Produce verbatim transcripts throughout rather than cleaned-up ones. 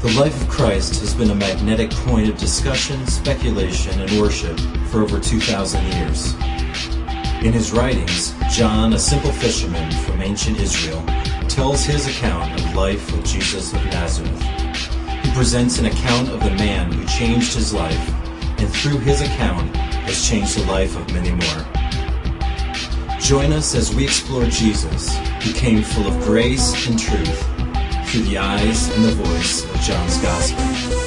The life of Christ has been a magnetic point of discussion, speculation, and worship for over two thousand years. In his writings, John, a simple fisherman from ancient Israel, tells his account of life with Jesus of Nazareth. He presents an account of the man who changed his life, and through his account has changed the life of many more. Join us as we explore Jesus, who came full of grace and truth, through the eyes and the voice of John's Gospel.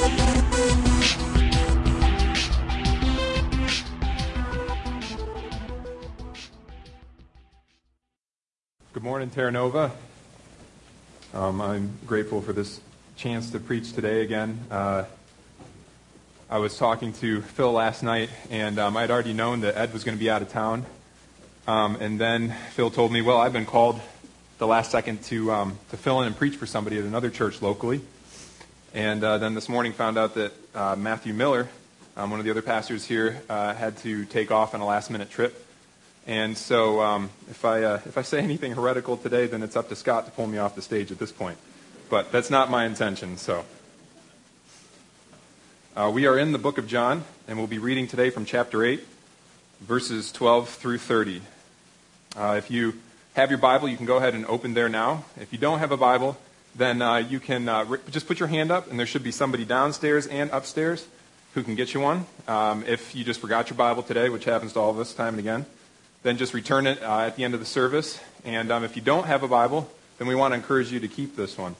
Good morning, Terra Nova. Um, I'm grateful for this chance to preach today again. Uh, I was talking to Phil last night, and um, I had already known that Ed was going to be out of town. Um, and then Phil told me, well, I've been called the last second to um, to fill in and preach for somebody at another church locally. And uh, then this morning found out that uh, Matthew Miller, um, one of the other pastors here, uh, had to take off on a last-minute trip. And so um, if I uh, if I say anything heretical today, then it's up to Scott to pull me off the stage at this point. But that's not my intention. So uh, we are in the book of John, and we'll be reading today from chapter eight, verses twelve through thirty. Uh, if you have your Bible, you can go ahead and open there now. If you don't have a Bible, then uh, you can uh, re- just put your hand up, and there should be somebody downstairs and upstairs who can get you one. Um, if you just forgot your Bible today, which happens to all of us time and again, then just return it uh, at the end of the service. And um, if you don't have a Bible, then we want to encourage you to keep this one.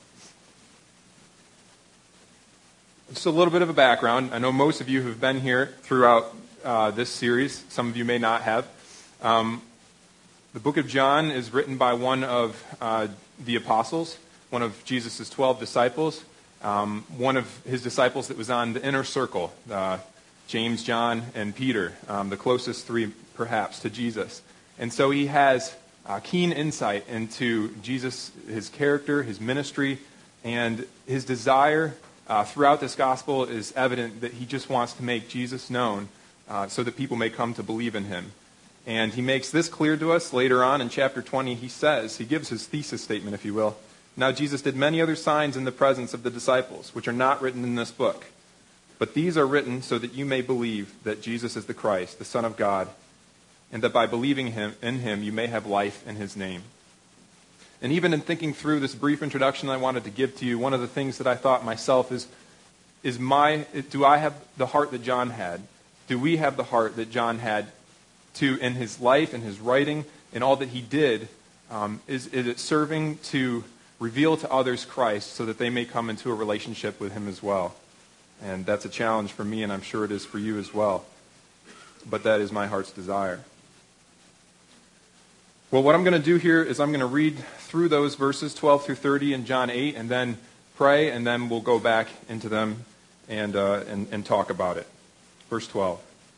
Just a little bit of a background. I know most of you have been here throughout uh, this series. Some of you may not have. Um, The book of John is written by one of uh, the apostles, one of Jesus' twelve disciples, um, one of his disciples that was on the inner circle, uh, James, John, and Peter, um, the closest three perhaps to Jesus. And so he has uh, keen insight into Jesus, his character, his ministry, and his desire uh, throughout this gospel is evident that he just wants to make Jesus known uh, so that people may come to believe in him. And he makes this clear to us later on in chapter twenty. He says, he gives his thesis statement, if you will. Now Jesus did many other signs in the presence of the disciples, which are not written in this book. But these are written so that you may believe that Jesus is the Christ, the Son of God, and that by believing him in him you may have life in his name. And even in thinking through this brief introduction I wanted to give to you, one of the things that I thought myself is, is my, do I have the heart that John had? Do we have the heart that John had to, in his life, in his writing, in all that he did, um, is, is it serving to reveal to others Christ so that they may come into a relationship with him as well? And that's a challenge for me, and I'm sure it is for you as well. But that is my heart's desire. Well, what I'm going to do here is I'm going to read through those verses, twelve through thirty in John eight, and then pray, and then we'll go back into them and, uh, and, and talk about it. Verse twelve.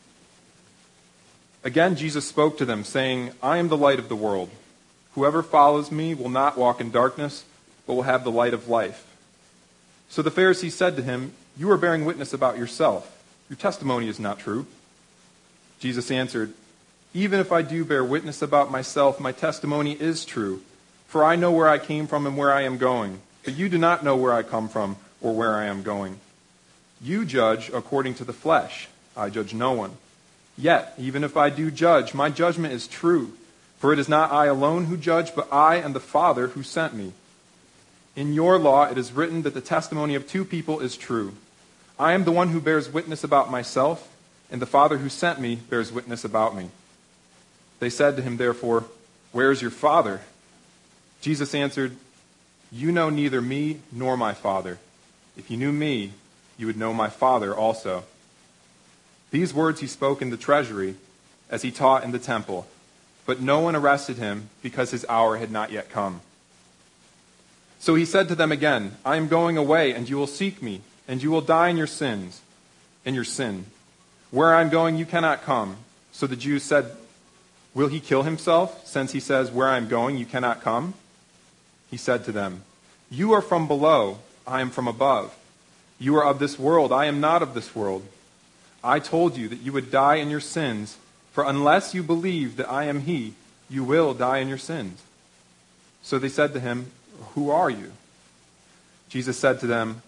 Again, Jesus spoke to them, saying, I am the light of the world. Whoever follows me will not walk in darkness, but will have the light of life. So the Pharisees said to him, you are bearing witness about yourself. Your testimony is not true. Jesus answered, even if I do bear witness about myself, my testimony is true. For I know where I came from and where I am going. But you do not know where I come from or where I am going. You judge according to the flesh. I judge no one. Yet, even if I do judge, my judgment is true. For it is not I alone who judge, but I and the Father who sent me. In your law it is written that the testimony of two people is true. I am the one who bears witness about myself, and the Father who sent me bears witness about me. They said to him, therefore, where is your Father? Jesus answered, you know neither me nor my Father. If you knew me, you would know my Father also. These words he spoke in the treasury as he taught in the temple, but no one arrested him because his hour had not yet come. So he said to them again, I am going away, and you will seek me, and you will die in your sins, in your sin. Where I am going, you cannot come. So the Jews said, will he kill himself, since he says, where I am going, you cannot come? He said to them, you are from below, I am from above. You are of this world, I am not of this world. I told you that you would die in your sins, for unless you believe that I am he, you will die in your sins. So they said to him, who are you? Jesus said to them,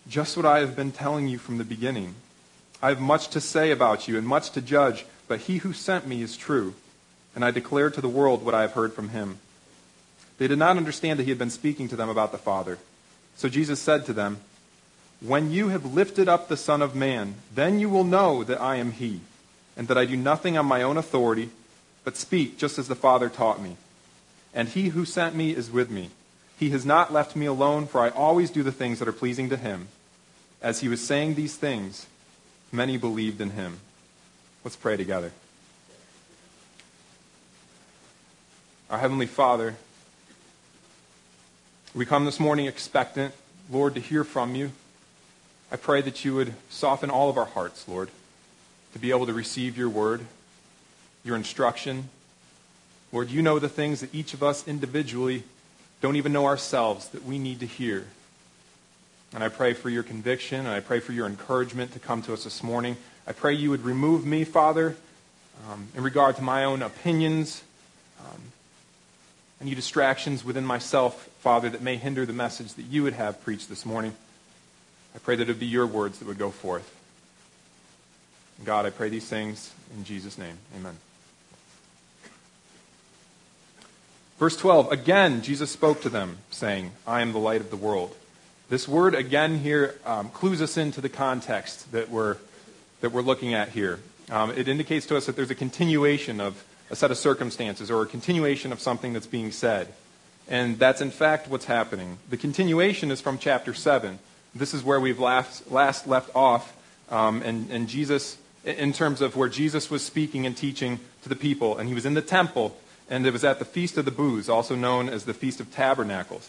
Just what I have been telling you from the beginning. I have much to say about you and much to judge, but he who sent me is true, and I declare to the world what I have heard from him." They did not understand that he had been speaking to them about the Father. So Jesus said to them, "When you have lifted up the Son of Man, then you will know that I am he, and that I do nothing on my own authority, but speak just as the Father taught me. And he who sent me is with me. He has not left me alone, for I always do the things that are pleasing to him." As he was saying these things, many believed in him. Let's pray together. Our Heavenly Father, we come this morning expectant, Lord, to hear from you. I pray that you would soften all of our hearts, Lord, to be able to receive your word, your instruction. Lord, you know the things that each of us individually don't even know ourselves that we need to hear. And I pray for your conviction, and I pray for your encouragement to come to us this morning. I pray you would remove me, Father, um, in regard to my own opinions, um, any distractions within myself, Father, that may hinder the message that you would have preached this morning. I pray that it would be your words that would go forth. God, I pray these things in Jesus' name. Amen. Verse twelve, again, Jesus spoke to them, saying, "I am the light of the world." This word again here um, clues us into the context that we're, that we're looking at here. Um, it indicates to us that there's a continuation of a set of circumstances or a continuation of something that's being said. And that's in fact what's happening. The continuation is from chapter seven. This is where we've last, last left off, um, and, and Jesus, in terms of where Jesus was speaking and teaching to the people. And he was in the temple, and it was at the Feast of the Booths, also known as the Feast of Tabernacles.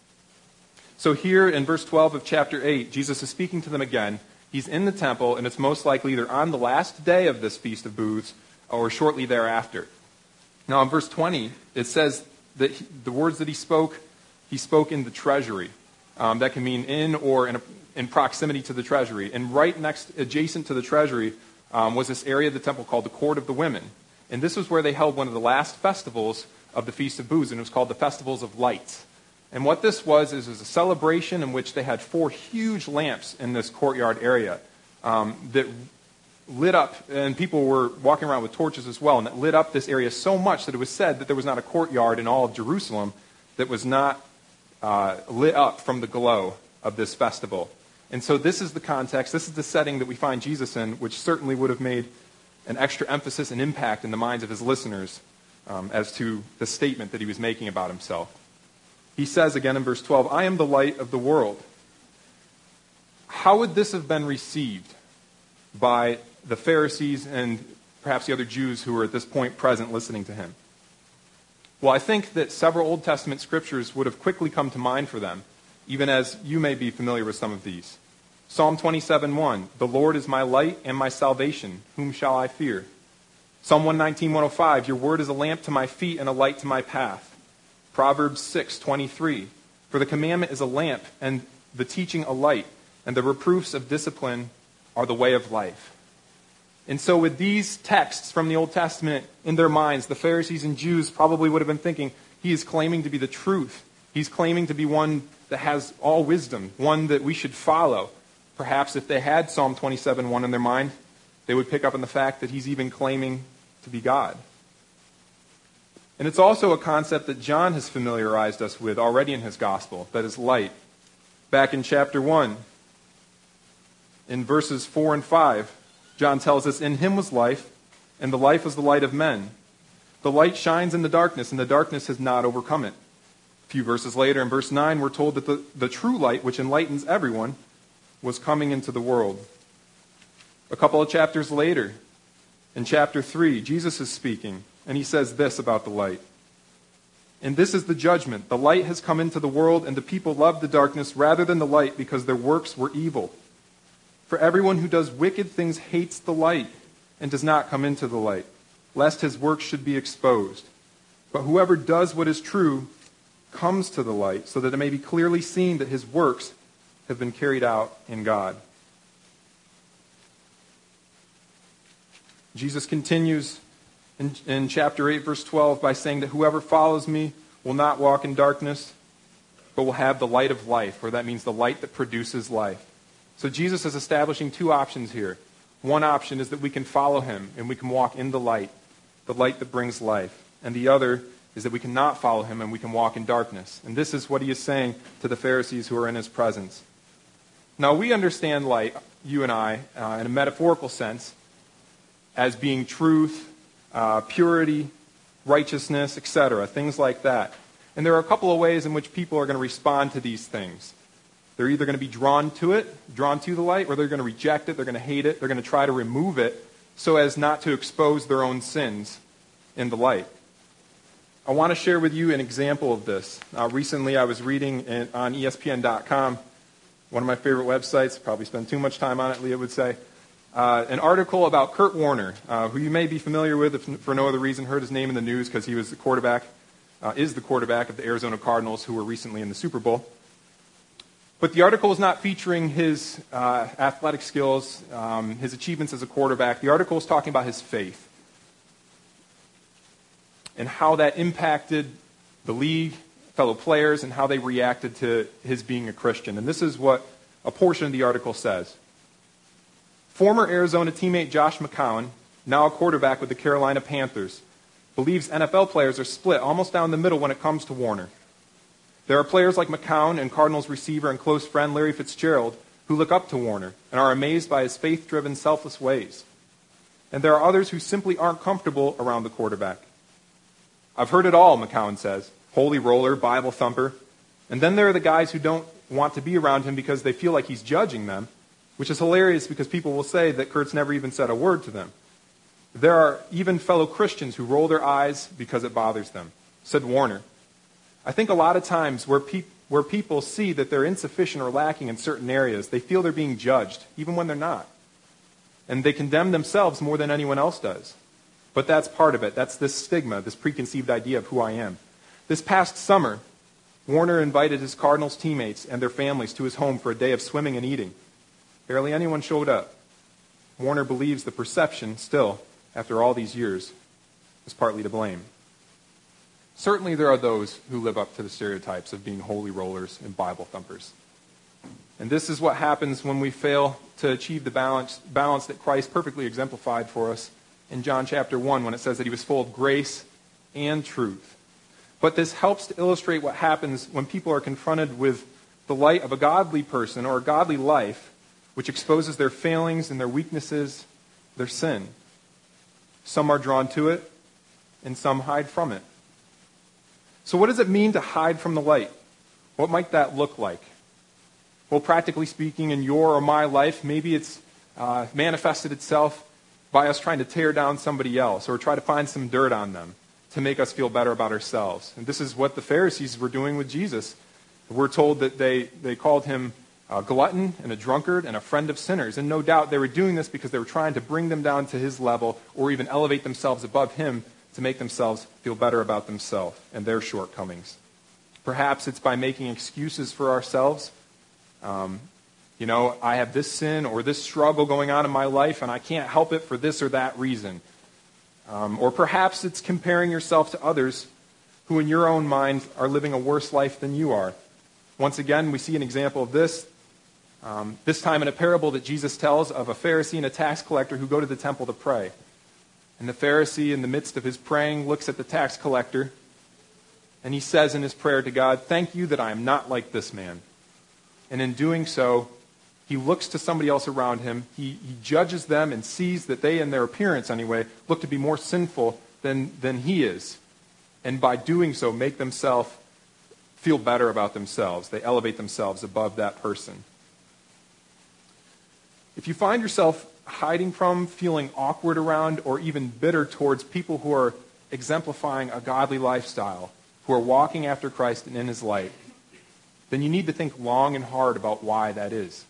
So here in verse twelve of chapter eight, Jesus is speaking to them again. He's in the temple, and it's most likely either on the last day of this Feast of Booths or shortly thereafter. Now in verse twenty, it says that he, the words that he spoke, he spoke in the treasury. Um, that can mean in or in, a, in proximity to the treasury. And right next, adjacent to the treasury, um, was this area of the temple called the Court of the Women. And this was where they held one of the last festivals of the Feast of Booths, and it was called the Festivals of Lights. And what this was is it was a celebration in which they had four huge lamps in this courtyard area um, that lit up, and people were walking around with torches as well, and it lit up this area so much that it was said that there was not a courtyard in all of Jerusalem that was not uh, lit up from the glow of this festival. And so this is the context, this is the setting that we find Jesus in, which certainly would have made an extra emphasis and impact in the minds of his listeners um, as to the statement that he was making about himself. He says again in verse twelve, "I am the light of the world." How would this have been received by the Pharisees and perhaps the other Jews who were at this point present listening to him? Well, I think that several Old Testament scriptures would have quickly come to mind for them, even as you may be familiar with some of these. Psalm twenty-seven one, "The Lord is my light and my salvation. Whom shall I fear?" Psalm one nineteen, one oh five, "Your word is a lamp to my feet and a light to my path." Proverbs six twenty-three, "For the commandment is a lamp, and the teaching a light, and the reproofs of discipline are the way of life." And so with these texts from the Old Testament in their minds, the Pharisees and Jews probably would have been thinking, he is claiming to be the truth. He's claiming to be one that has all wisdom, one that we should follow. Perhaps if they had Psalm twenty-seven one in their mind, they would pick up on the fact that he's even claiming to be God. And it's also a concept that John has familiarized us with already in his gospel, that is light. Back in chapter one, in verses four and five, John tells us, "In him was life, and the life was the light of men. The light shines in the darkness, and the darkness has not overcome it." A few verses later, in verse nine, we're told that the, the true light, which enlightens everyone, was coming into the world. A couple of chapters later, in chapter three, Jesus is speaking, and he says this about the light. "And this is the judgment. The light has come into the world, and the people loved the darkness rather than the light because their works were evil. For everyone who does wicked things hates the light and does not come into the light, lest his works should be exposed. But whoever does what is true comes to the light, so that it may be clearly seen that his works have been carried out in God." Jesus continues in, in chapter eight, verse twelve, by saying that whoever follows me will not walk in darkness, but will have the light of life, or that means the light that produces life. So Jesus is establishing two options here. One option is that we can follow him and we can walk in the light, the light that brings life. And the other is that we cannot follow him and we can walk in darkness. And this is what he is saying to the Pharisees who are in his presence. Now, we understand light, you and I, uh, in a metaphorical sense, as being truth, uh, purity, righteousness, et cetera, things like that. And there are a couple of ways in which people are going to respond to these things. They're either going to be drawn to it, drawn to the light, or they're going to reject it, they're going to hate it, they're going to try to remove it so as not to expose their own sins in the light. I want to share with you an example of this. Uh, recently I was reading in, on E S P N dot com, one of my favorite websites, probably spend too much time on it, Leah would say, uh, an article about Kurt Warner, uh, who you may be familiar with if for no other reason, heard his name in the news because he was the quarterback, uh, is the quarterback of the Arizona Cardinals, who were recently in the Super Bowl. But the article is not featuring his uh, athletic skills, um, his achievements as a quarterback. The article is talking about his faith and how that impacted the league, fellow players, and how they reacted to his being a Christian. And this is what a portion of the article says. Former Arizona teammate Josh McCown, now a quarterback with the Carolina Panthers, believes N F L players are split almost down the middle when it comes to Warner. There are players like McCown and Cardinals receiver and close friend Larry Fitzgerald who look up to Warner and are amazed by his faith-driven, selfless ways. And there are others who simply aren't comfortable around the quarterback. I've heard it all, McCown says. Holy roller, Bible thumper. And then there are the guys who don't want to be around him because they feel like he's judging them, which is hilarious because people will say that Kurt's never even said a word to them. There are even fellow Christians who roll their eyes because it bothers them, said Warner. I think a lot of times where, pe- where people see that they're insufficient or lacking in certain areas, they feel they're being judged, even when they're not. And they condemn themselves more than anyone else does. But that's part of it. That's this stigma, this preconceived idea of who I am. This past summer, Warner invited his Cardinals teammates and their families to his home for a day of swimming and eating. Barely anyone showed up. Warner believes the perception, still, after all these years, is partly to blame. Certainly there are those who live up to the stereotypes of being holy rollers and Bible thumpers. And this is what happens when we fail to achieve the balance, balance that Christ perfectly exemplified for us in John chapter one when it says that he was full of grace and truth. But this helps to illustrate what happens when people are confronted with the light of a godly person or a godly life, which exposes their failings and their weaknesses, their sin. Some are drawn to it, and some hide from it. So what does it mean to hide from the light? What might that look like? Well, practically speaking, in your or my life, maybe it's uh, manifested itself by us trying to tear down somebody else or try to find some dirt on them to make us feel better about ourselves. And this is what the Pharisees were doing with Jesus. We're told that they, they called him a glutton and a drunkard and a friend of sinners. And no doubt they were doing this because they were trying to bring them down to his level or even elevate themselves above him to make themselves feel better about themselves and their shortcomings. Perhaps it's by making excuses for ourselves. Um, you know, I have this sin or this struggle going on in my life and I can't help it for this or that reason. Um, or perhaps it's comparing yourself to others who in your own mind are living a worse life than you are. Once again, we see an example of this, um, this time in a parable that Jesus tells of a Pharisee and a tax collector who go to the temple to pray. And the Pharisee, in the midst of his praying, looks at the tax collector, and he says in his prayer to God, "Thank you that I am not like this man." And in doing so, he looks to somebody else around him. He, he judges them and sees that they, in their appearance anyway, look to be more sinful than, than he is. And by doing so, make themselves feel better about themselves. They elevate themselves above that person. If you find yourself hiding from, feeling awkward around, or even bitter towards people who are exemplifying a godly lifestyle, who are walking after Christ and in his light, then you need to think long and hard about why that is.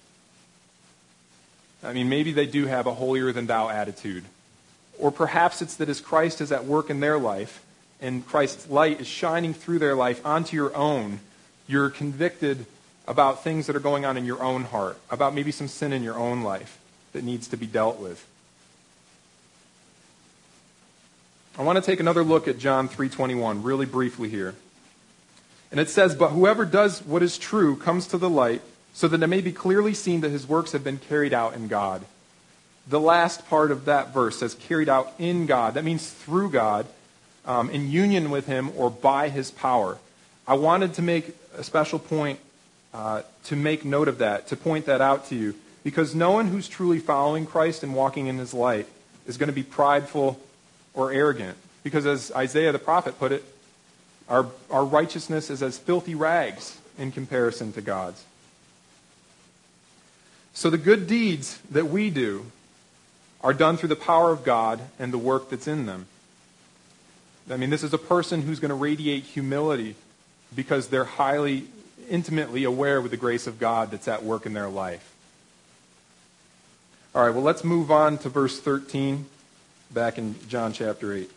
I mean, maybe they do have a holier-than-thou attitude. Or perhaps it's that as Christ is at work in their life, and Christ's light is shining through their life onto your own, you're convicted about things that are going on in your own heart, about maybe some sin in your own life that needs to be dealt with. I want to take another look at John three twenty-one really briefly here. And it says, "But whoever does what is true comes to the light so that it may be clearly seen that his works have been carried out in God. The last part of that verse says carried out in God. That means through God, um, in union with him, or by his power. I wanted to make a special point uh, to make note of that, to point that out to you, because no one who's truly following Christ and walking in his light is going to be prideful or arrogant. Because as Isaiah the prophet put it, our, our righteousness is as filthy rags in comparison to God's. So the good deeds that we do are done through the power of God and the work that's in them. I mean, this is a person who's going to radiate humility because they're highly, intimately aware with the grace of God that's at work in their life. All right, well, let's move on to verse thirteen, back in John chapter eight.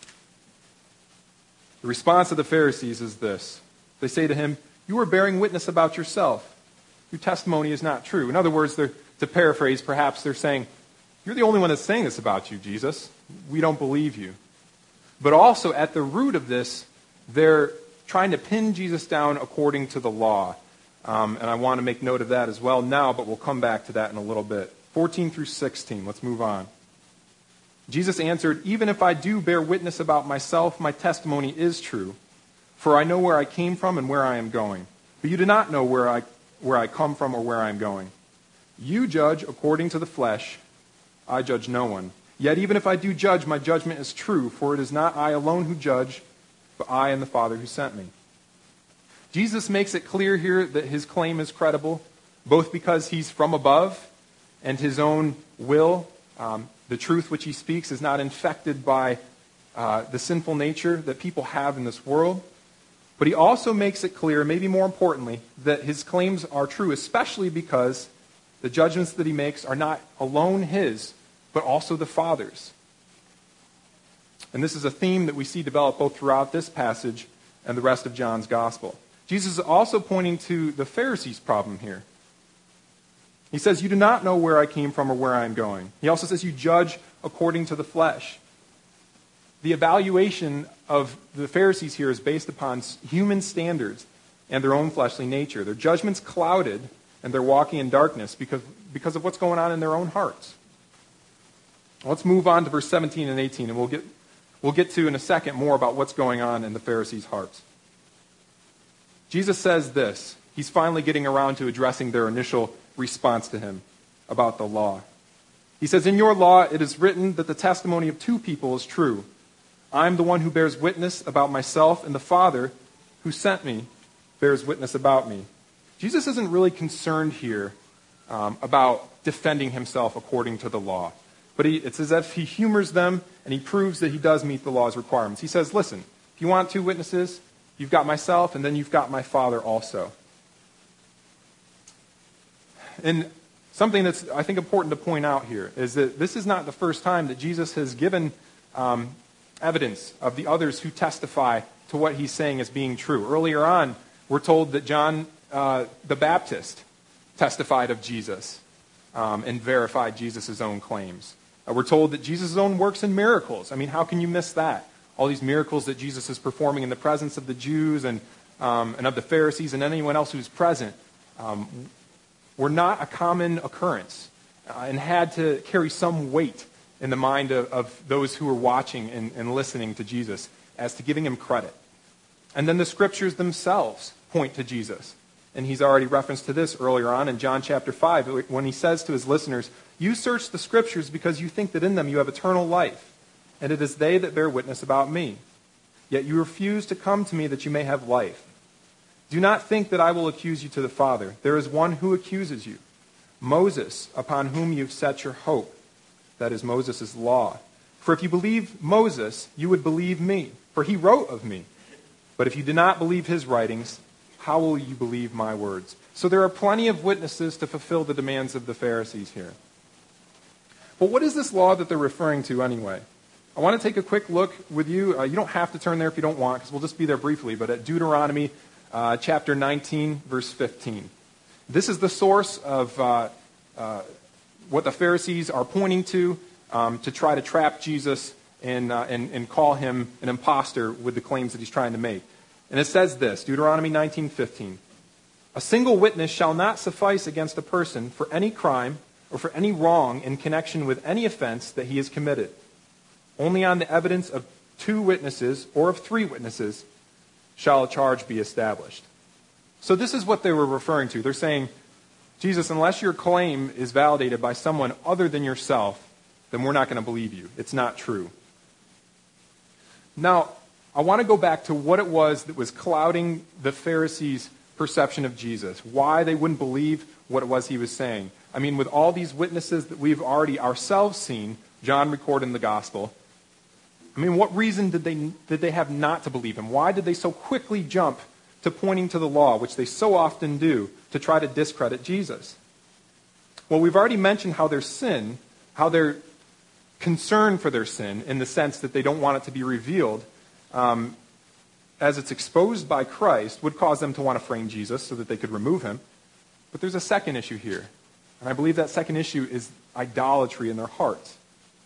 The response of the Pharisees is this. They say to him, "You are bearing witness about yourself. Your testimony is not true." In other words, they're, to paraphrase, perhaps they're saying, "You're the only one that's saying this about you, Jesus. We don't believe you." But also, at the root of this, they're trying to pin Jesus down according to the law. Um, and I want to make note of that as well now, but we'll come back to that in a little bit. fourteen through sixteen, let's move on. Jesus answered, "Even if I do bear witness about myself, my testimony is true. For I know where I came from and where I am going. But you do not know where I, where I come from or where I am going. You judge according to the flesh. I judge no one. Yet even if I do judge, my judgment is true, for it is not I alone who judge, but I and the Father who sent me." Jesus makes it clear here that his claim is credible, both because he's from above and his own will, um, the truth which he speaks, is not infected by uh, the sinful nature that people have in this world. But he also makes it clear, maybe more importantly, that his claims are true, especially because the judgments that he makes are not alone his, but also the Father's. And this is a theme that we see develop both throughout this passage and the rest of John's Gospel. Jesus is also pointing to the Pharisees' problem here. He says, "You do not know where I came from or where I am going." He also says, "You judge according to the flesh." The evaluation of the Pharisees here is based upon human standards and their own fleshly nature. Their judgment's clouded, and they're walking in darkness because, because of what's going on in their own hearts. Let's move on to verse seventeen and eighteen, and we'll get, we'll get to in a second more about what's going on in the Pharisees' hearts. Jesus says this. He's finally getting around to addressing their initial response to him about the law. He says, "In your law it is written that the testimony of two people is true. I am the one who bears witness about myself, and the Father who sent me bears witness about me." Jesus isn't really concerned here um, about defending himself according to the law. But he, it's as if he humors them and he proves that he does meet the law's requirements. He says, "Listen, if you want two witnesses, you've got myself and then you've got my Father also." And something that's, I think, important to point out here is that this is not the first time that Jesus has given um, evidence of the others who testify to what he's saying as being true. Earlier on, we're told that John uh, the Baptist testified of Jesus um, and verified Jesus' own claims. Uh, we're told that Jesus' own works and miracles. I mean, how can you miss that? All these miracles that Jesus is performing in the presence of the Jews and, um, and of the Pharisees and anyone else who's present um, were not a common occurrence uh, and had to carry some weight in the mind of, of those who were watching and, and listening to Jesus as to giving him credit. And then the scriptures themselves point to Jesus. And he's already referenced to this earlier on in John chapter five when he says to his listeners, "You search the scriptures because you think that in them you have eternal life, and it is they that bear witness about me. Yet you refuse to come to me that you may have life. Do not think that I will accuse you to the Father. There is one who accuses you, Moses, upon whom you've set your hope." That is Moses' law. "For if you believe Moses, you would believe me, for he wrote of me. But if you do not believe his writings, how will you believe my words?" So there are plenty of witnesses to fulfill the demands of the Pharisees here. But what is this law that they're referring to anyway? I want to take a quick look with you. Uh, you don't have to turn there if you don't want, because we'll just be there briefly, but at Deuteronomy uh, chapter nineteen, verse fifteen. This is the source of uh, uh, what the Pharisees are pointing to um, to try to trap Jesus and, uh, and, and call him an imposter with the claims that he's trying to make. And it says this, Deuteronomy nineteen fifteen. A single witness shall not suffice against a person for any crime or for any wrong in connection with any offense that he has committed. Only on the evidence of two witnesses or of three witnesses shall a charge be established. So this is what they were referring to. They're saying, Jesus, unless your claim is validated by someone other than yourself, then we're not going to believe you. It's not true. Now, I want to go back to what it was that was clouding the Pharisees' perception of Jesus, why they wouldn't believe what it was he was saying. I mean, with all these witnesses that we've already ourselves seen, John recorded in the gospel, I mean, what reason did they, did they have not to believe him? Why did they so quickly jump to pointing to the law, which they so often do, to try to discredit Jesus? Well, we've already mentioned how their sin, how their concern for their sin, in the sense that they don't want it to be revealed, um, as it's exposed by Christ, would cause them to want to frame Jesus so that they could remove him. But there's a second issue here. And I believe that second issue is idolatry in their hearts.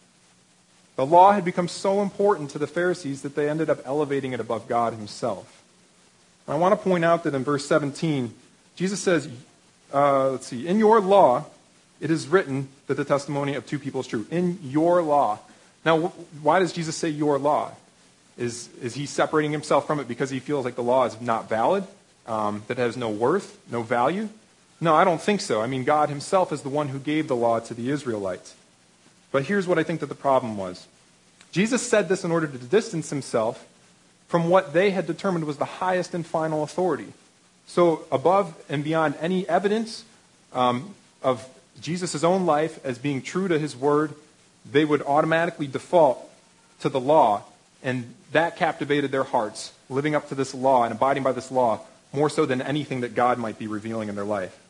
The law had become so important to the Pharisees that they ended up elevating it above God himself. And I want to point out that in verse seventeen, Jesus says, uh, let's see, in your law, it is written that the testimony of two people is true. In your law. Now, why does Jesus say your law? Is, is he separating himself from it because he feels like the law is not valid, um, that it has no worth, no value? No, I don't think so. I mean, God himself is the one who gave the law to the Israelites. But here's what I think that the problem was. Jesus said this in order to distance himself from what they had determined was the highest and final authority. So above and beyond any evidence um, of Jesus' own life as being true to his word, they would automatically default to the law, and that captivated their hearts, living up to this law and abiding by this law more so than anything that God might be revealing in their life.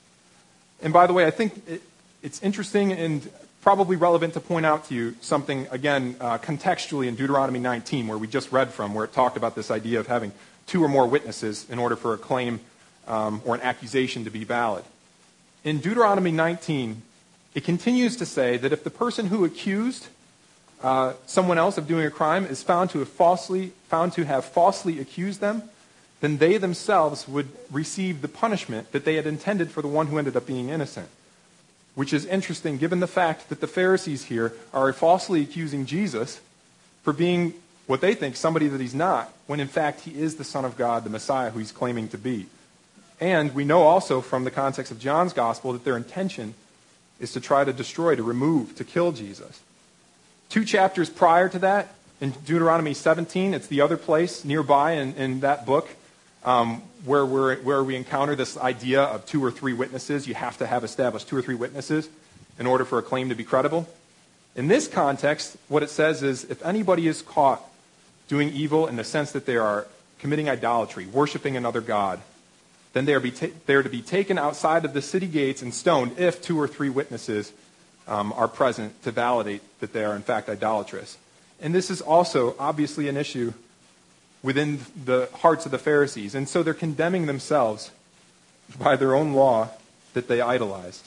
And by the way, I think it, it's interesting and probably relevant to point out to you something, again, uh, contextually in Deuteronomy nineteen, where we just read from, where it talked about this idea of having two or more witnesses in order for a claim um, or an accusation to be valid. In Deuteronomy nineteen, it continues to say that if the person who accused uh, someone else of doing a crime is found to have falsely found to have falsely accused them, then they themselves would receive the punishment that they had intended for the one who ended up being innocent. Which is interesting given the fact that the Pharisees here are falsely accusing Jesus for being what they think somebody that he's not, when in fact he is the Son of God, the Messiah who he's claiming to be. And we know also from the context of John's gospel that their intention is to try to destroy, to remove, to kill Jesus. Two chapters prior to that, in Deuteronomy seventeen, it's the other place nearby in, in that book, um, where, we're, where we encounter this idea of two or three witnesses. You have to have established two or three witnesses in order for a claim to be credible. In this context, what it says is, if anybody is caught doing evil in the sense that they are committing idolatry, worshiping another god, then they are, be ta- they are to be taken outside of the city gates and stoned if two or three witnesses um, are present to validate that they are in fact idolatrous. And this is also obviously an issue within the hearts of the Pharisees. And so they're condemning themselves by their own law that they idolized.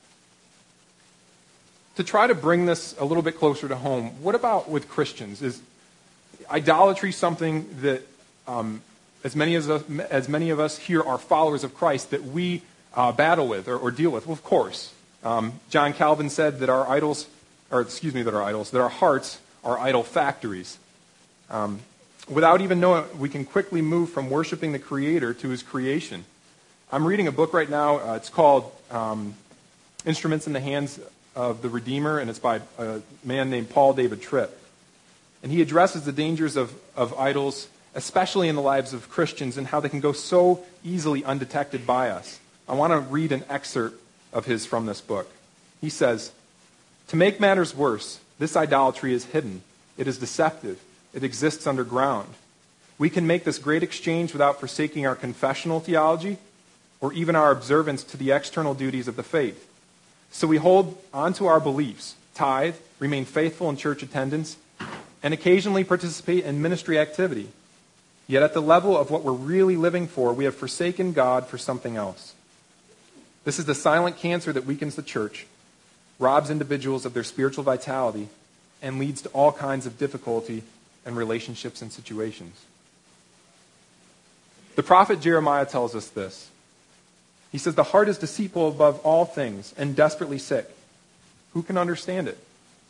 To try to bring this a little bit closer to home, what about with Christians? Is idolatry something that um, as many as, us, as many of us here are followers of Christ that we uh, battle with or, or deal with? Well, of course. Um, John Calvin said that our idols, or excuse me, that our idols, that our hearts are idol factories. Um, Without even knowing, we can quickly move from worshiping the Creator to his creation. I'm reading a book right now. Uh, it's called um, Instruments in the Hands of the Redeemer, and it's by a man named Paul David Tripp. And he addresses the dangers of, of idols, especially in the lives of Christians, and how they can go so easily undetected by us. I want to read an excerpt of his from this book. He says, "To make matters worse, this idolatry is hidden. It is deceptive. It exists underground. We can make this great exchange without forsaking our confessional theology or even our observance to the external duties of the faith. So we hold on to our beliefs, tithe, remain faithful in church attendance, and occasionally participate in ministry activity. Yet at the level of what we're really living for, we have forsaken God for something else. This is the silent cancer that weakens the church, robs individuals of their spiritual vitality, and leads to all kinds of difficulty and relationships and situations." The prophet Jeremiah tells us this. He says, the heart is deceitful above all things and desperately sick. Who can understand it?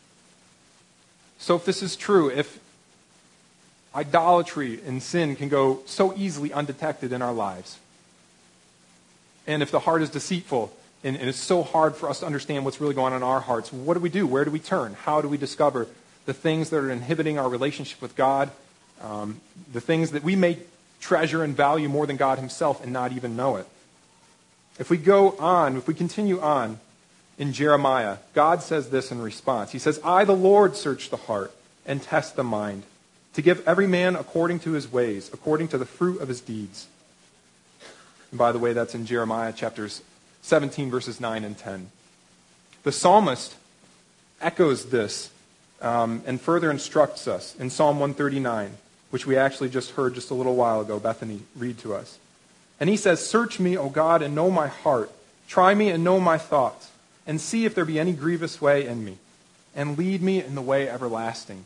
So if this is true, if idolatry and sin can go so easily undetected in our lives, and if the heart is deceitful and, and it's so hard for us to understand what's really going on in our hearts, what do we do? Where do we turn? How do we discover the things that are inhibiting our relationship with God, um, the things that we may treasure and value more than God himself and not even know it? If we go on, if we continue on in Jeremiah, God says this in response. He says, I, the Lord, search the heart and test the mind, to give every man according to his ways, according to the fruit of his deeds. And by the way, that's in Jeremiah chapters seventeen, verses nine and ten. The psalmist echoes this um, and further instructs us in Psalm one thirty-nine, which we actually just heard just a little while ago, Bethany read to us. And he says, search me, O God, and know my heart. Try me and know my thoughts, and see if there be any grievous way in me, and lead me in the way everlasting.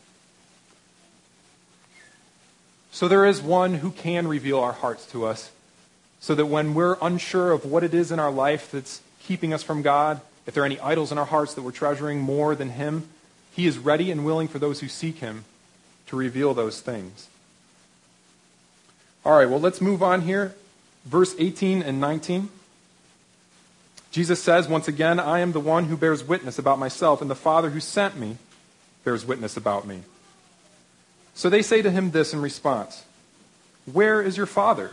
So there is one who can reveal our hearts to us, so that when we're unsure of what it is in our life that's keeping us from God, if there are any idols in our hearts that we're treasuring more than him, he is ready and willing for those who seek him to reveal those things. All right, well, let's move on here. Verse eighteen and nineteen. Jesus says, once again, I am the one who bears witness about myself, and the Father who sent me bears witness about me. So they say to him this in response, where is your Father?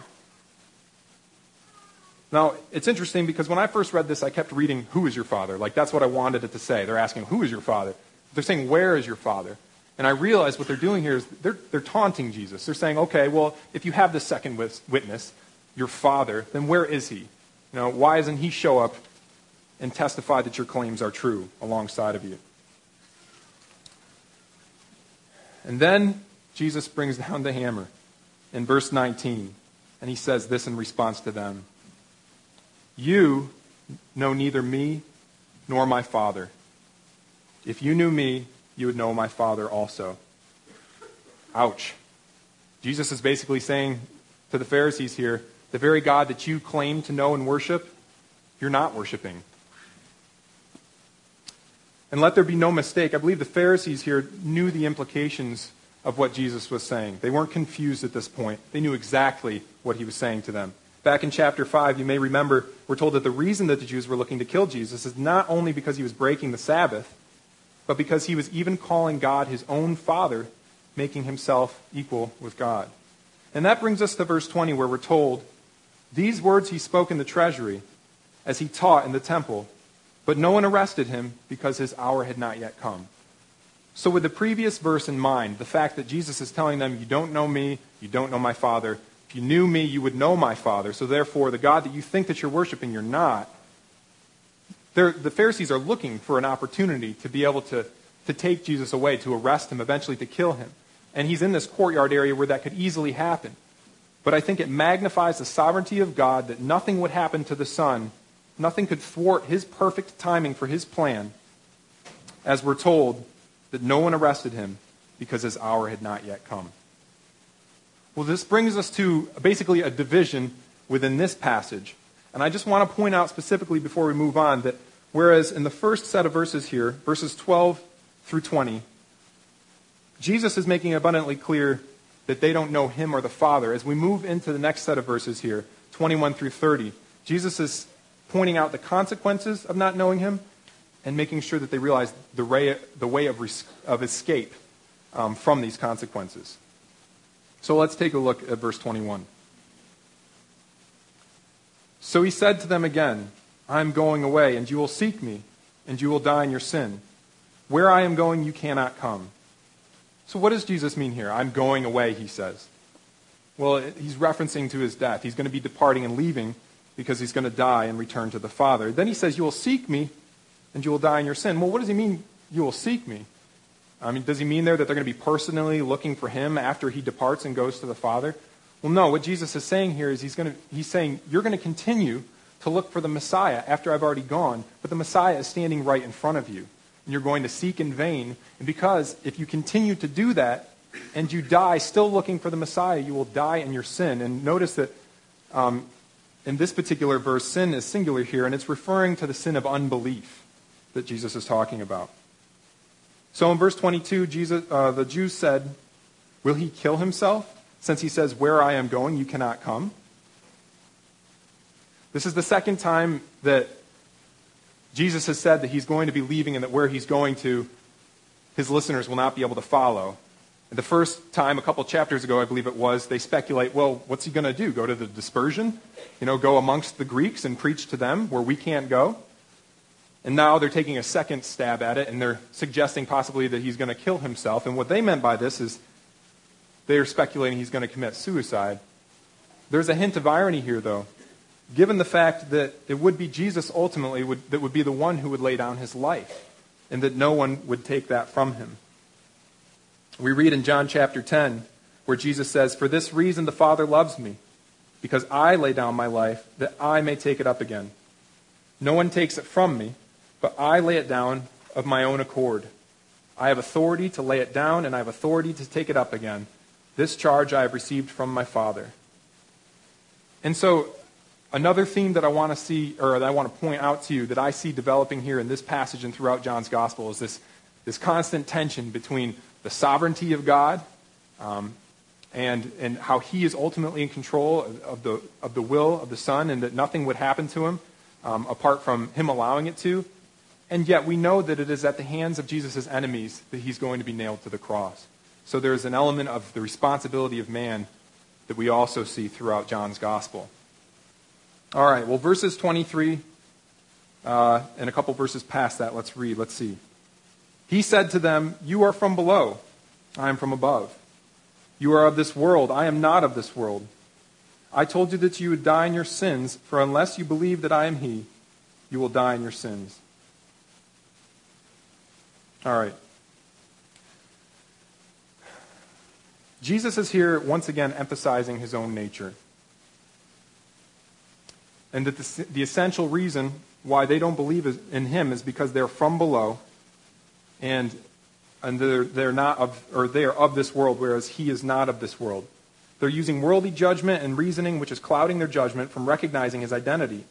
Now, it's interesting because when I first read this, I kept reading, who is your Father? Like, that's what I wanted it to say. They're asking, who is your Father? They're saying, where is your Father? And I realized what they're doing here is they're, they're taunting Jesus. They're saying, okay, well, if you have this second witness, your Father, then where is he? You know, why doesn't he show up and testify that your claims are true alongside of you? And then Jesus brings down the hammer in verse nineteen, and he says this in response to them. You know neither me nor my Father. If you knew me, you would know my Father also. Ouch. Jesus is basically saying to the Pharisees here, the very God that you claim to know and worship, you're not worshiping. And let there be no mistake, I believe the Pharisees here knew the implications of what Jesus was saying. They weren't confused at this point. They knew exactly what he was saying to them. Back in chapter five, you may remember, we're told that the reason that the Jews were looking to kill Jesus is not only because he was breaking the Sabbath, but because he was even calling God his own Father, making himself equal with God. And that brings us to verse twenty, where we're told, these words he spoke in the treasury as he taught in the temple, but no one arrested him because his hour had not yet come. So with the previous verse in mind, the fact that Jesus is telling them, you don't know me, you don't know my Father. If you knew me, you would know my Father. So therefore, the God that you think that you're worshiping, you're not. They're, the Pharisees are looking for an opportunity to be able to, to take Jesus away, to arrest him, eventually to kill him. And he's in this courtyard area where that could easily happen. But I think it magnifies the sovereignty of God that nothing would happen to the Son. Nothing could thwart his perfect timing for his plan, as we're told that no one arrested him because his hour had not yet come. Well, this brings us to basically a division within this passage. And I just want to point out specifically before we move on that whereas in the first set of verses here, verses twelve through twenty, Jesus is making abundantly clear that they don't know him or the Father. As we move into the next set of verses here, twenty-one through thirty, Jesus is pointing out the consequences of not knowing him and making sure that they realize the way, the way of, res, of escape um, from these consequences. So let's take a look at verse twenty-one. So he said to them again, I am going away, and you will seek me, and you will die in your sin. Where I am going, you cannot come. So what does Jesus mean here? I'm going away, he says. Well, he's referencing to his death. He's going to be departing and leaving because he's going to die and return to the Father. Then he says, you will seek me, and you will die in your sin. Well, what does he mean, you will seek me? I mean, does he mean there that they're going to be personally looking for him after he departs and goes to the Father? Well, no. What Jesus is saying here is he's going to, he's saying, you're going to continue to look for the Messiah after I've already gone, but the Messiah is standing right in front of you. And you're going to seek in vain. And because if you continue to do that and you die still looking for the Messiah, you will die in your sin. And notice that um, in this particular verse, sin is singular here, and it's referring to the sin of unbelief that Jesus is talking about. So in verse twenty-two, Jesus, uh, the Jews said, will he kill himself, since he says, where I am going, you cannot come? This is the second time that Jesus has said that he's going to be leaving and that where he's going to, his listeners will not be able to follow. And the first time, a couple chapters ago, I believe it was, they speculate, well, what's he going to do? Go to the dispersion? You know, go amongst the Greeks and preach to them where we can't go? And now they're taking a second stab at it, and they're suggesting possibly that he's going to kill himself. And what they meant by this is they're speculating he's going to commit suicide. There's a hint of irony here, though, given the fact that it would be Jesus ultimately would, that would be the one who would lay down his life, and that no one would take that from him. We read in John chapter ten, where Jesus says, for this reason the Father loves me, because I lay down my life, that I may take it up again. No one takes it from me, but I lay it down of my own accord. I have authority to lay it down, and I have authority to take it up again. This charge I have received from my Father. And so, another theme that I want to see, or that I want to point out to you, that I see developing here in this passage and throughout John's Gospel, is this, this constant tension between the sovereignty of God um, and, and how he is ultimately in control of, of, the, of the will of the Son, and that nothing would happen to him um, apart from him allowing it to. And yet we know that it is at the hands of Jesus' enemies that he's going to be nailed to the cross. So there's an element of the responsibility of man that we also see throughout John's Gospel. All right, well, verses twenty-three uh, and a couple verses past that, let's read. Let's see. He said to them, you are from below, I am from above. You are of this world, I am not of this world. I told you that you would die in your sins, for unless you believe that I am he, you will die in your sins. All right. Jesus is here once again emphasizing his own nature. And that the, the essential reason why they don't believe in him is because they're from below, and and they're they're not of or they are of this world, whereas he is not of this world. They're using worldly judgment and reasoning, which is clouding their judgment from recognizing his identity.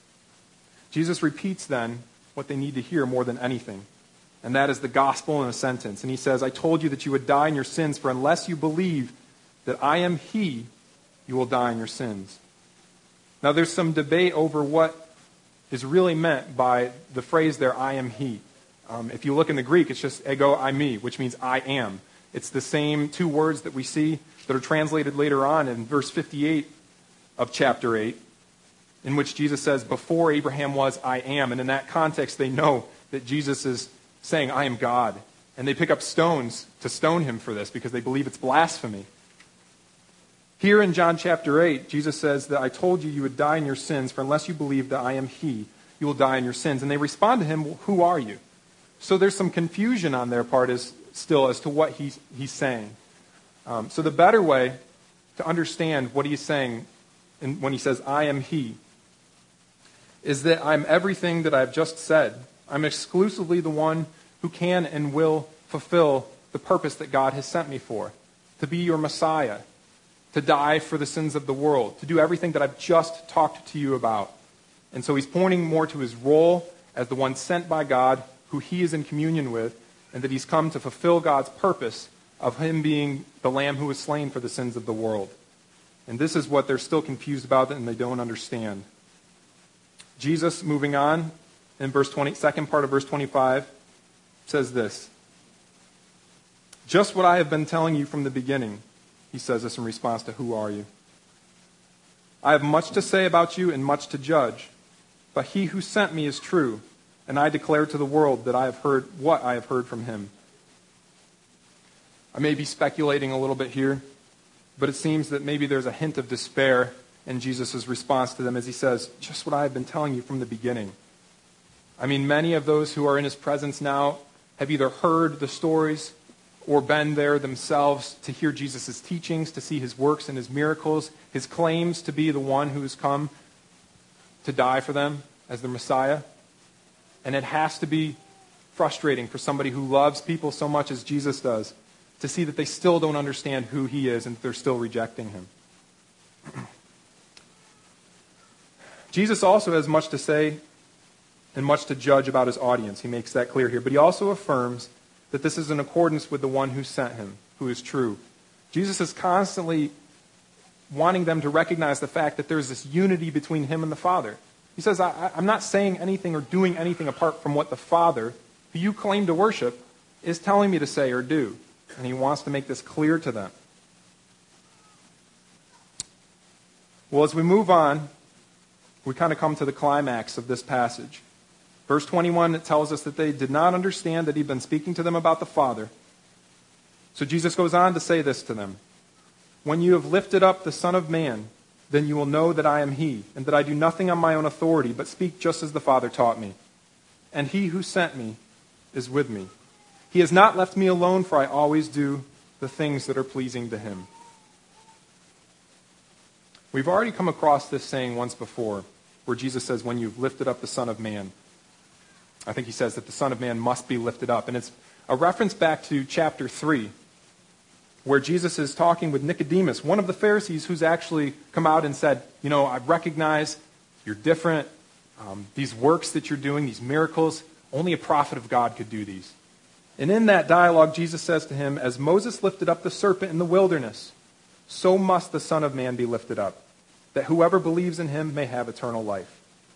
Jesus repeats then what they need to hear more than anything. And that is the gospel in a sentence. And he says, I told you that you would die in your sins, for unless you believe that I am he, you will die in your sins. Now there's some debate over what is really meant by the phrase there, I am he. Um, if you look in the Greek, it's just ego eimi, which means I am. It's the same two words that we see that are translated later on in verse fifty-eight of chapter eight, in which Jesus says, before Abraham was, I am. And in that context, they know that Jesus is saying, I am God. And they pick up stones to stone him for this because they believe it's blasphemy. Here in John chapter eight, Jesus says that I told you you would die in your sins, for unless you believe that I am he, you will die in your sins. And they respond to him, well, who are you? So there's some confusion on their part as, still as to what he's, he's saying. Um, so the better way to understand what he's saying in, when he says, I am he, is that I'm everything that I've just said. I'm exclusively the one who can and will fulfill the purpose that God has sent me for, to be your Messiah, to die for the sins of the world, to do everything that I've just talked to you about. And so he's pointing more to his role as the one sent by God, who he is in communion with, and that he's come to fulfill God's purpose of him being the Lamb who was slain for the sins of the world. And this is what they're still confused about and they don't understand. Jesus, moving on, in verse twenty, second part of verse twenty-five, says this. Just what I have been telling you from the beginning, he says this in response to who are you? I have much to say about you and much to judge, but he who sent me is true, and I declare to the world that I have heard what I have heard from him. I may be speculating a little bit here, but it seems that maybe there's a hint of despair in Jesus' response to them as he says, just what I have been telling you from the beginning. I mean, many of those who are in his presence now have either heard the stories or been there themselves to hear Jesus' teachings, to see his works and his miracles, his claims to be the one who has come to die for them as the Messiah. And it has to be frustrating for somebody who loves people so much as Jesus does to see that they still don't understand who he is and that they're still rejecting him. Jesus also has much to say and much to judge about his audience. He makes that clear here. But he also affirms that this is in accordance with the one who sent him, who is true. Jesus is constantly wanting them to recognize the fact that there's this unity between him and the Father. He says, I, I'm not saying anything or doing anything apart from what the Father, who you claim to worship, is telling me to say or do. And he wants to make this clear to them. Well, as we move on, we kind of come to the climax of this passage. Verse twenty-one, it tells us that they did not understand that he'd been speaking to them about the Father. So Jesus goes on to say this to them. When you have lifted up the Son of Man, then you will know that I am he, and that I do nothing on my own authority, but speak just as the Father taught me. And he who sent me is with me. He has not left me alone, for I always do the things that are pleasing to him. We've already come across this saying once before, where Jesus says, when you've lifted up the Son of Man. I think he says that the Son of Man must be lifted up. And it's a reference back to chapter three, where Jesus is talking with Nicodemus, one of the Pharisees who's actually come out and said, you know, I recognize you're different. Um, these works that you're doing, these miracles, only a prophet of God could do these. And in that dialogue, Jesus says to him, as Moses lifted up the serpent in the wilderness, so must the Son of Man be lifted up, that whoever believes in him may have eternal life.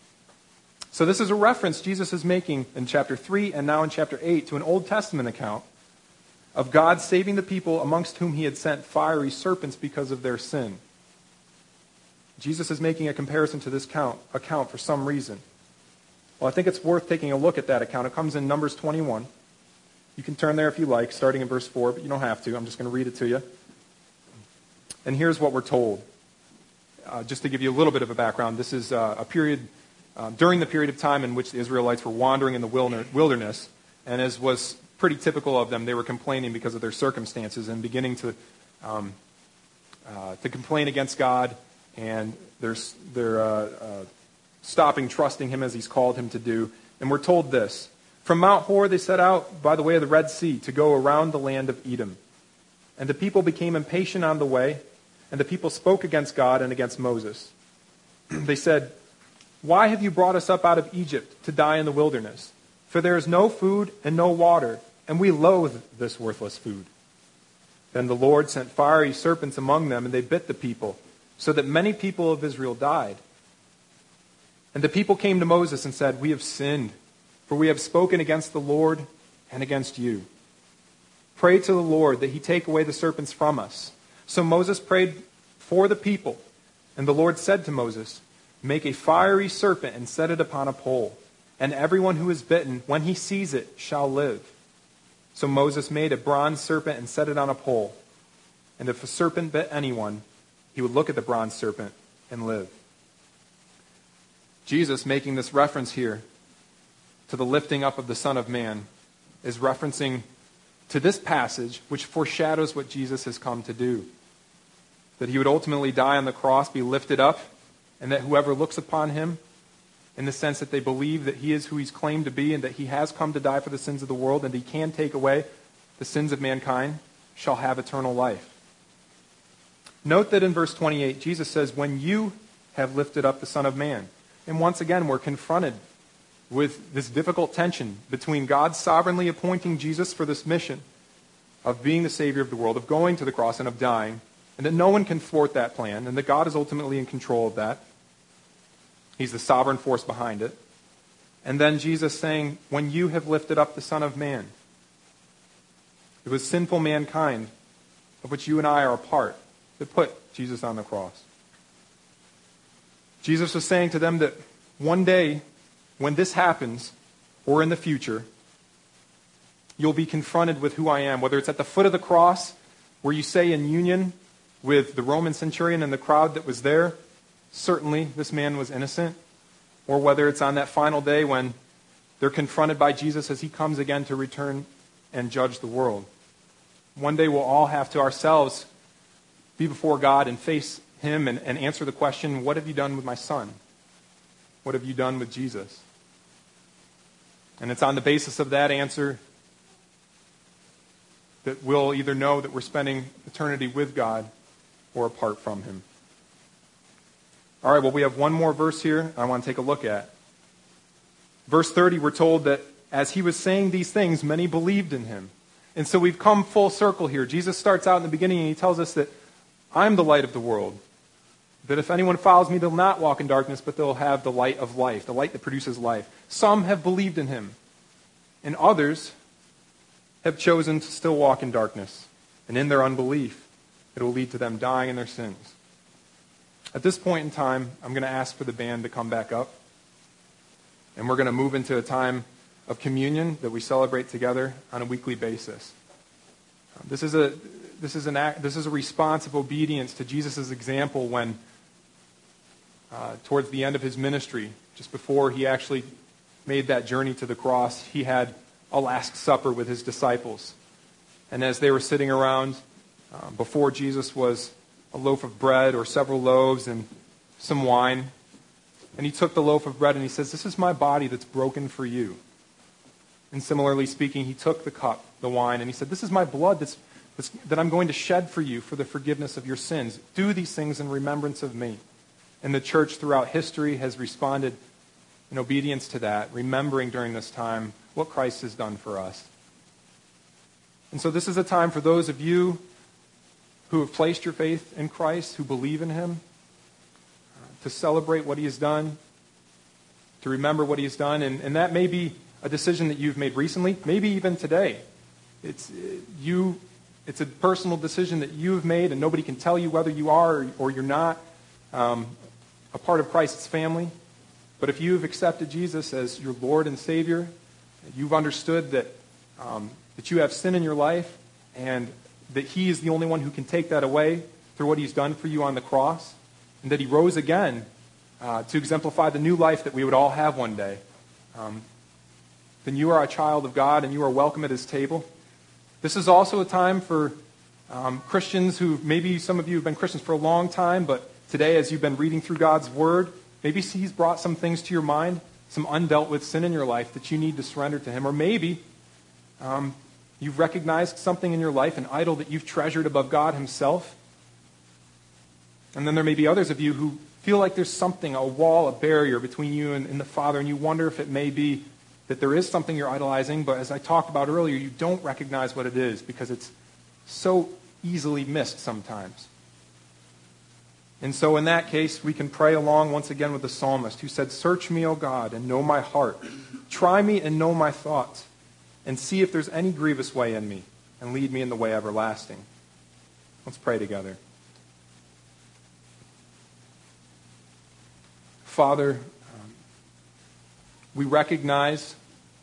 So this is a reference Jesus is making in chapter three and now in chapter eight to an Old Testament account of God saving the people amongst whom he had sent fiery serpents because of their sin. Jesus is making a comparison to this count, account for some reason. Well, I think it's worth taking a look at that account. It comes in Numbers twenty-one. You can turn there if you like, starting in verse four, but you don't have to. I'm just going to read it to you. And here's what we're told. Uh, just to give you a little bit of a background, this is uh, a period, uh, during the period of time in which the Israelites were wandering in the wilderness, and as was pretty typical of them, they were complaining because of their circumstances and beginning to um, uh, to complain against God, and they're, they're uh, uh, stopping trusting him as he's called him to do. And we're told this. From Mount Hor they set out by the way of the Red Sea to go around the land of Edom. And the people became impatient on the way, and the people spoke against God and against Moses. They said, why have you brought us up out of Egypt to die in the wilderness? For there is no food and no water, and we loathe this worthless food. Then the Lord sent fiery serpents among them, and they bit the people, so that many people of Israel died. And the people came to Moses and said, we have sinned, for we have spoken against the Lord and against you. Pray to the Lord that he take away the serpents from us. So Moses prayed for the people, and the Lord said to Moses, make a fiery serpent and set it upon a pole, and everyone who is bitten, when he sees it, shall live. So Moses made a bronze serpent and set it on a pole. And if a serpent bit anyone, he would look at the bronze serpent and live. Jesus, making this reference here to the lifting up of the Son of Man, is referencing to this passage, which foreshadows what Jesus has come to do. That he would ultimately die on the cross, be lifted up, and that whoever looks upon him, in the sense that they believe that he is who he's claimed to be and that he has come to die for the sins of the world and he can take away the sins of mankind, shall have eternal life. Note that in verse twenty-eight, Jesus says, when you have lifted up the Son of Man. And once again, we're confronted with this difficult tension between God sovereignly appointing Jesus for this mission of being the Savior of the world, of going to the cross and of dying, and that no one can thwart that plan, and that God is ultimately in control of that. He's the sovereign force behind it. And then Jesus saying, when you have lifted up the Son of Man. It was sinful mankind, of which you and I are a part, that put Jesus on the cross. Jesus was saying to them that one day, when this happens, or in the future, you'll be confronted with who I am, whether it's at the foot of the cross, where you say in union with the Roman centurion and the crowd that was there, certainly this man was innocent, or whether it's on that final day when they're confronted by Jesus as he comes again to return and judge the world. One day we'll all have to ourselves be before God and face him and, and answer the question, what have you done with my son? What have you done with Jesus? And it's on the basis of that answer that we'll either know that we're spending eternity with God or apart from him. All right, well, we have one more verse here I want to take a look at. Verse thirty, we're told that as he was saying these things, many believed in him. And so we've come full circle here. Jesus starts out in the beginning and he tells us that I'm the light of the world. That if anyone follows me, they'll not walk in darkness, but they'll have the light of life, the light that produces life. Some have believed in him, and others have chosen to still walk in darkness. And in their unbelief, it will lead to them dying in their sins. At this point in time, I'm going to ask for the band to come back up. And we're going to move into a time of communion that we celebrate together on a weekly basis. This is a this is an act, this is a response of obedience to Jesus' example when, uh, towards the end of his ministry, just before he actually made that journey to the cross, he had a Last Supper with his disciples. And as they were sitting around, uh, before Jesus was a loaf of bread or several loaves and some wine. And he took the loaf of bread and he says, "This is my body that's broken for you." And similarly speaking, he took the cup, the wine, and he said, "This is my blood that's, that's, that I'm going to shed for you for the forgiveness of your sins. Do these things in remembrance of me." And the church throughout history has responded in obedience to that, remembering during this time what Christ has done for us. And so this is a time for those of you who have placed your faith in Christ, who believe in him, to celebrate what he has done, to remember what he has done. And, and that may be a decision that you've made recently, maybe even today. It's you. It's a personal decision that you have made, and nobody can tell you whether you are or, or you're not um, a part of Christ's family. But if you have accepted Jesus as your Lord and Savior, you've understood that um, that you have sin in your life, and that he is the only one who can take that away through what he's done for you on the cross, and that he rose again uh, to exemplify the new life that we would all have one day, um, then you are a child of God and you are welcome at his table. This is also a time for um, Christians who, maybe some of you have been Christians for a long time, but today as you've been reading through God's Word, maybe he's brought some things to your mind, some undealt with sin in your life that you need to surrender to him. Or maybe um, you've recognized something in your life, an idol that you've treasured above God himself. And then there may be others of you who feel like there's something, a wall, a barrier between you and, and the Father, and you wonder if it may be that there is something you're idolizing, but as I talked about earlier, you don't recognize what it is because it's so easily missed sometimes. And so in that case, we can pray along once again with the psalmist who said, "Search me, O God, and know my heart. Try me and know my thoughts, and see if there's any grievous way in me, and lead me in the way everlasting." Let's pray together. Father, um, we recognize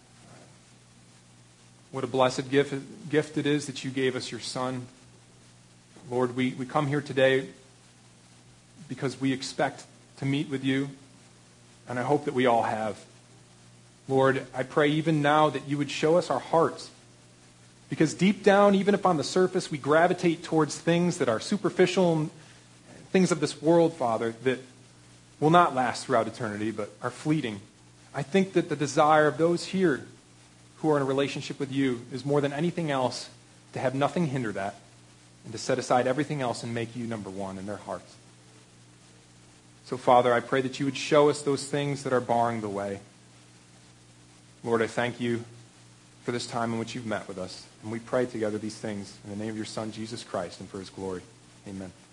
what a blessed gift, gift it is that you gave us your Son. Lord, we, we come here today because we expect to meet with you, and I hope that we all have. Lord, I pray even now that you would show us our hearts, because deep down, even if on the surface, we gravitate towards things that are superficial, things of this world, Father, that will not last throughout eternity, but are fleeting. I think that the desire of those here who are in a relationship with you is more than anything else to have nothing hinder that, and to set aside everything else and make you number one in their hearts. So, Father, I pray that you would show us those things that are barring the way. Lord, I thank you for this time in which you've met with us. And we pray together these things in the name of your Son, Jesus Christ, and for his glory. Amen.